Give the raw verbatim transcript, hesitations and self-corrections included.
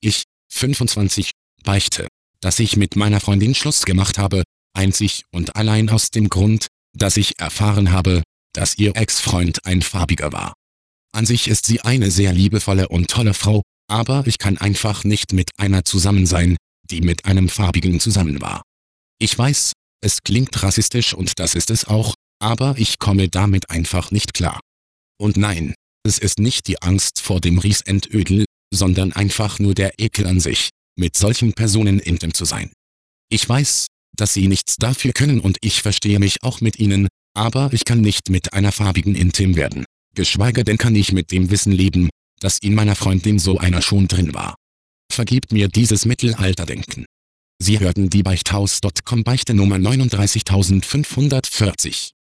Ich, fünfundzwanzig, beichte, dass ich mit meiner Freundin Schluss gemacht habe, einzig und allein aus dem Grund, dass ich erfahren habe, dass ihr Ex-Freund ein Farbiger war. An sich ist sie eine sehr liebevolle und tolle Frau, aber ich kann einfach nicht mit einer zusammen sein, die mit einem Farbigen zusammen war. Ich weiß, es klingt rassistisch und das ist es auch, aber ich komme damit einfach nicht klar. Und nein, es ist nicht die Angst vor dem Riesendödel, sondern einfach nur der Ekel an sich, mit solchen Personen intim zu sein. Ich weiß, dass sie nichts dafür können und ich verstehe mich auch mit ihnen, aber ich kann nicht mit einer Farbigen intim werden. Geschweige denn kann ich mit dem Wissen leben, dass in meiner Freundin so einer schon drin war. Vergibt mir dieses Mittelalterdenken. Sie hörten die Beichthaus Punkt com Beichte Nummer neununddreißigtausendfünfhundertvierzig.